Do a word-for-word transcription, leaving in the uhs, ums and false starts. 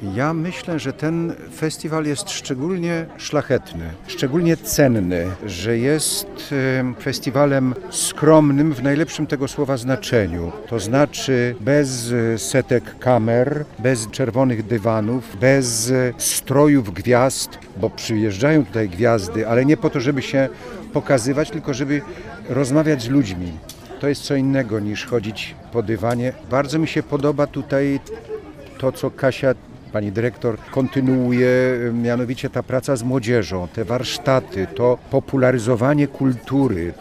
Ja myślę, że ten festiwal jest szczególnie szlachetny, szczególnie cenny, że jest festiwalem skromnym w najlepszym tego słowa znaczeniu. To znaczy bez setek kamer, bez czerwonych dywanów, bez strojów gwiazd, bo przyjeżdżają tutaj gwiazdy, ale nie po to, żeby się pokazywać, tylko żeby rozmawiać z ludźmi. To jest co innego niż chodzić po dywanie. Bardzo mi się podoba tutaj to, co Kasia, pani dyrektor, kontynuuje, mianowicie ta praca z młodzieżą, te warsztaty, to popularyzowanie kultury,